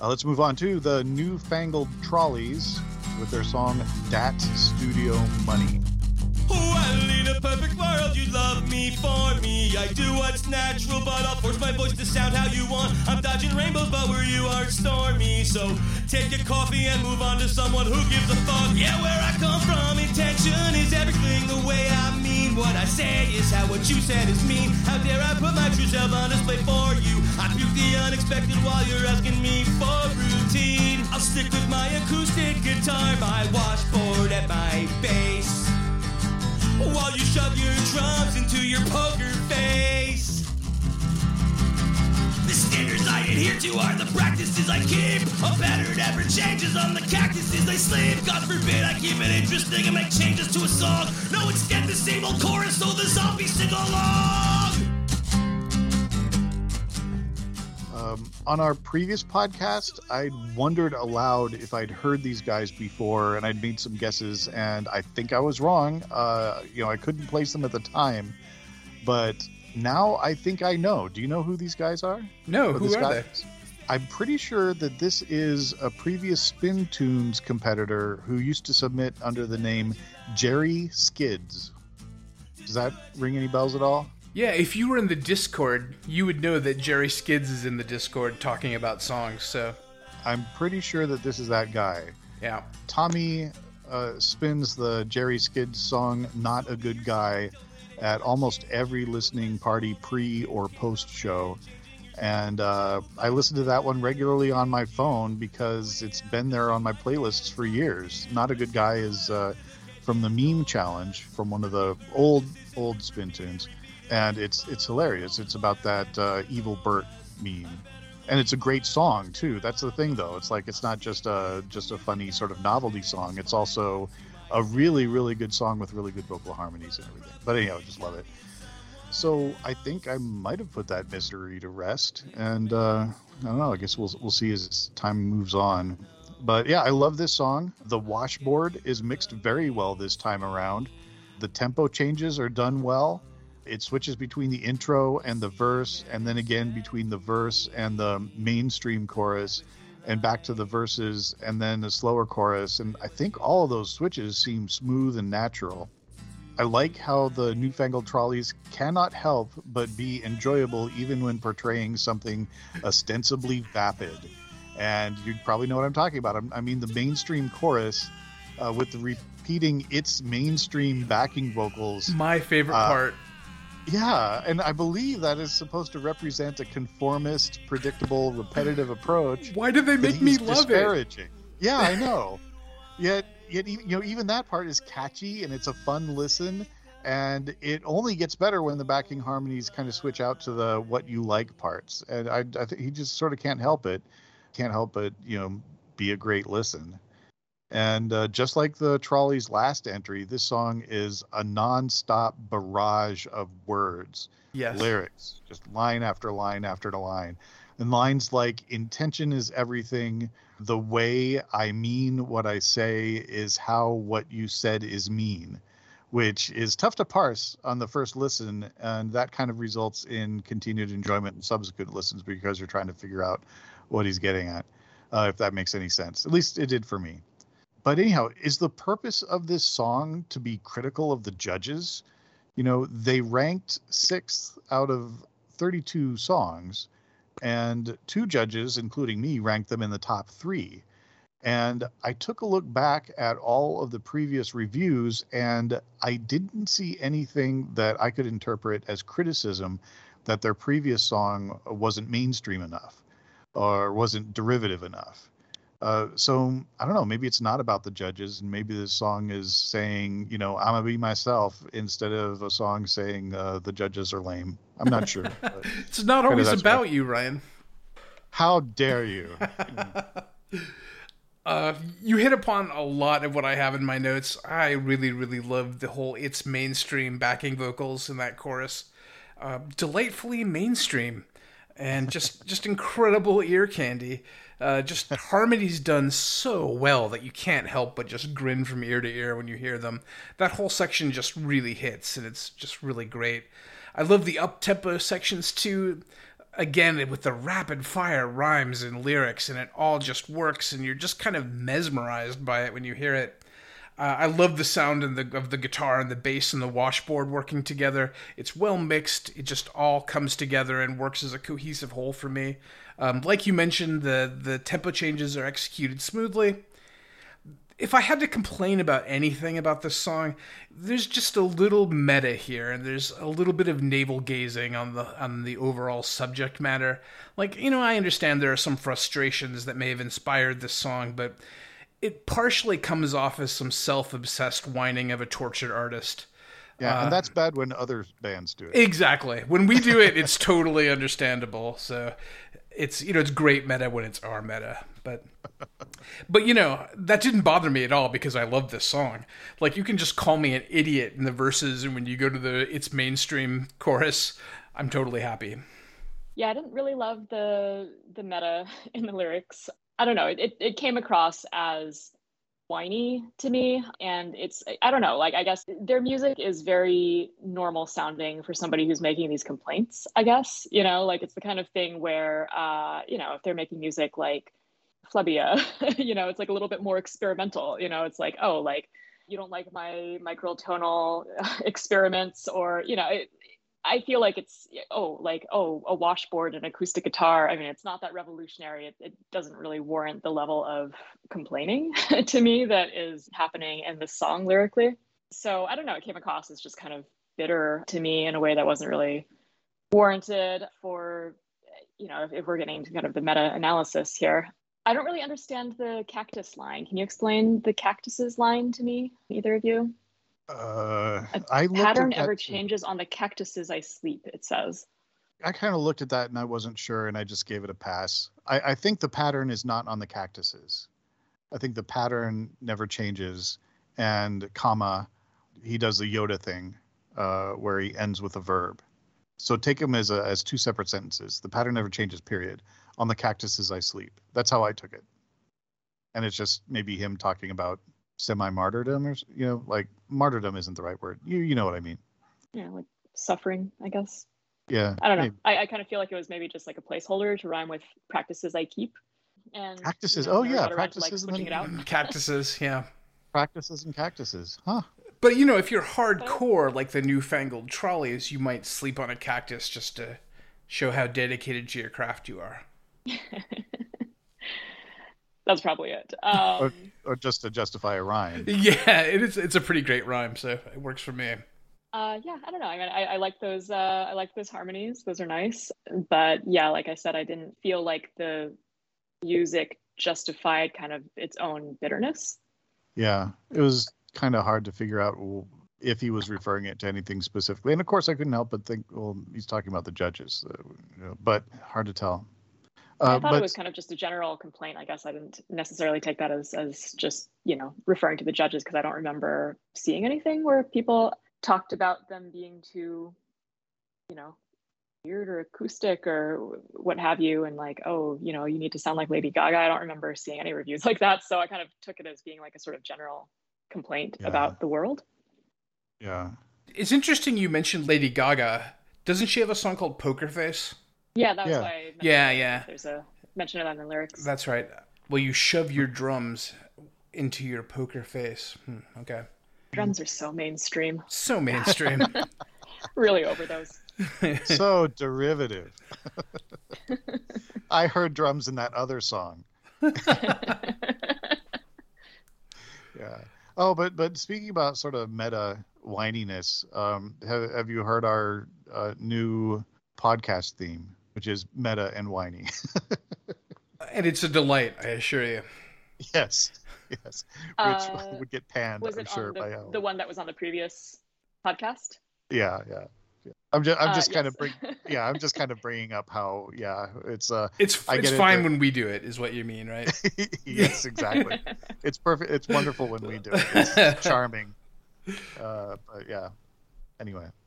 Let's move on to the Newfangled Trolleys with their song Dat Studio Money. Oh, I lead a perfect world, you'd love me for me. I do what's natural, but I'll force my voice to sound how you want. I'm dodging rainbows, but where you are, it's stormy. So take a coffee and move on to someone who gives a fuck. Yeah, where I come from, intention is everything. The way I mean what I say is how what you said is mean. How dare I put my true self on display for you? I puke the unexpected while you're asking me for routine. I'll stick with my acoustic guitar, my washboard, and my bass, while you shove your drums into your poker face. The standards I adhere to are the practices I keep. A pattern never changes on the cactuses I sleep. God forbid I keep it interesting and make changes to a song. No, instead the same old chorus so the zombies sing along. On our previous podcast, I'd wondered aloud if I'd heard these guys before, and I'd made some guesses, and I think I was wrong. I couldn't place them at the time, but now I think I know. Do you know who these guys are? No, who are they? I'm pretty sure that this is a previous Spin Tunes competitor who used to submit under the name Jerry Skids. Does that ring any bells at all? Yeah, if you were in the Discord, you would know that Jerry Skids is in the Discord talking about songs, so... I'm pretty sure that this is that guy. Yeah. Tommy spins the Jerry Skids song, Not a Good Guy, at almost every listening party pre- or post-show. And I listen to that one regularly on my phone because it's been there on my playlists for years. Not a Good Guy is from the Meme Challenge, from one of the old Spin Tunes. And it's hilarious. It's about that Evil Bert meme, and it's a great song too. That's the thing, though. It's like it's not just a funny sort of novelty song. It's also a really, really good song with really good vocal harmonies and everything. But anyhow, I just love it. So I think I might have put that mystery to rest, and I don't know. I guess we'll see as time moves on. But yeah, I love this song. The washboard is mixed very well this time around. The tempo changes are done well. It switches between the intro and the verse, and then again between the verse and the mainstream chorus, and back to the verses, and then a slower chorus. And I think all of those switches seem smooth and natural. I like how the Newfangled Trolleys cannot help but be enjoyable even when portraying something ostensibly vapid. And you probably know what I'm talking about. I mean the mainstream chorus with the repeating its mainstream backing vocals. My favorite part. Yeah, and I believe that is supposed to represent a conformist, predictable, repetitive approach. Why did they make me love disparaging. Yeah, I know. Yet even that part is catchy and it's a fun listen, and it only gets better when the backing harmonies kind of switch out to the what you like parts. And I think he just sort of can't help but be a great listen. And just like the Trolleys' last entry, this song is a non-stop barrage of words, lyrics, just line after line after line. And lines like, intention is everything, the way I mean what I say is how what you said is mean, which is tough to parse on the first listen, and that kind of results in continued enjoyment in subsequent listens because you're trying to figure out what he's getting at, if that makes any sense. At least it did for me. But anyhow, is the purpose of this song to be critical of the judges? They ranked 6th out of 32 songs, and 2 judges, including me, ranked them in the top 3. And I took a look back at all of the previous reviews, and I didn't see anything that I could interpret as criticism that their previous song wasn't mainstream enough or wasn't derivative enough. So I don't know, maybe it's not about the judges, and maybe this song is saying, I'm gonna be myself, instead of a song saying the judges are lame. I'm not sure. It's not always about you, Ryan. How dare you? You hit upon a lot of what I have in my notes. I really, really love the whole it's mainstream backing vocals in that chorus. Delightfully mainstream, and just incredible ear candy. Just harmonies done so well that you can't help but just grin from ear to ear when you hear them. That whole section just really hits, and it's just really great. I love the up-tempo sections too. again, with the rapid fire rhymes and lyrics, and it all just works, and you're just kind of mesmerized by it when you hear it. I love the sound of the guitar and the bass and the washboard working together. It's well mixed. It just all comes together and works as a cohesive whole for me. Like you mentioned, the tempo changes are executed smoothly. If I had to complain about anything about this song, there's just a little meta here, and there's a little bit of navel gazing on the overall subject matter. Like, I understand there are some frustrations that may have inspired this song, but it partially comes off as some self-obsessed whining of a tortured artist. Yeah, and that's bad when other bands do it. Exactly. When we do it, it's totally understandable. So it's great meta when it's our meta. But that didn't bother me at all because I love this song. Like, you can just call me an idiot in the verses, and when you go to the It's Mainstream chorus, I'm totally happy. Yeah, I didn't really love the meta in the lyrics. I don't know. It came across as whiny to me, and I don't know. Like, I guess their music is very normal sounding for somebody who's making these complaints. I guess like it's the kind of thing where if they're making music like Flebia, it's like a little bit more experimental. It's like, oh, like you don't like my microtonal experiments, or I feel like it's a washboard and acoustic guitar. I mean, it's not that revolutionary. It doesn't really warrant the level of complaining to me that is happening in this song lyrically. So I don't know, it came across as just kind of bitter to me in a way that wasn't really warranted for, if we're getting to kind of the meta-analysis here. I don't really understand the cactus line. Can you explain the cactuses line to me, either of you? A pattern ever changes on the cactuses I sleep, it says. I kind of looked at that and I wasn't sure, and I just gave it a pass. I think the pattern is not on the cactuses. I think the pattern never changes, and comma, he does the Yoda thing where he ends with a verb. So take them as two separate sentences. The pattern never changes, period. On the cactuses I sleep. That's how I took it. And it's just maybe him talking about semi-martyrdom, or like martyrdom isn't the right word. You know what I mean? Yeah, like suffering, I guess. Yeah, I don't know. I kind of feel like it was maybe just like a placeholder to rhyme with practices I keep. And cactuses. Practices and it out. Cactuses. Yeah. Practices and cactuses. Huh. But if you're hardcore like the newfangled trolleys, you might sleep on a cactus just to show how dedicated to your craft you are. That's probably it. Or just to justify a rhyme. Yeah, it's a pretty great rhyme, so it works for me. Yeah, I don't know. I mean, I like those. I like those harmonies. Those are nice. But yeah, like I said, I didn't feel like the music justified kind of its own bitterness. Yeah, it was kind of hard to figure out if he was referring it to anything specifically. And of course, I couldn't help but think, well, he's talking about the judges. But hard to tell. I thought it was kind of just a general complaint. I guess I didn't necessarily take that as just, referring to the judges, because I don't remember seeing anything where people talked about them being too, weird or acoustic or what have you. And like, oh, you need to sound like Lady Gaga. I don't remember seeing any reviews like that. So I kind of took it as being like a sort of general complaint about the world. Yeah. It's interesting you mentioned Lady Gaga. Doesn't she have a song called Poker Face? Yeah, that was why I mentioned yeah. There's a mention of that in the lyrics. That's right. Well, you shove your drums into your poker face. Okay. Drums are so mainstream. So mainstream. Really over those. So derivative. I heard drums in that other song. Yeah. Oh, but speaking about sort of meta whininess, have you heard our new podcast theme, which is meta and whiny? And it's a delight, I assure you. Yes. Which would get panned, was it I'm sure, on by Ellen. The one that was on the previous podcast? Yeah. I'm just kind of bringing up how it's fine when we do it, is what you mean, right? Yes, exactly. It's perfect. It's wonderful when we do it. It's charming. But yeah. Anyway.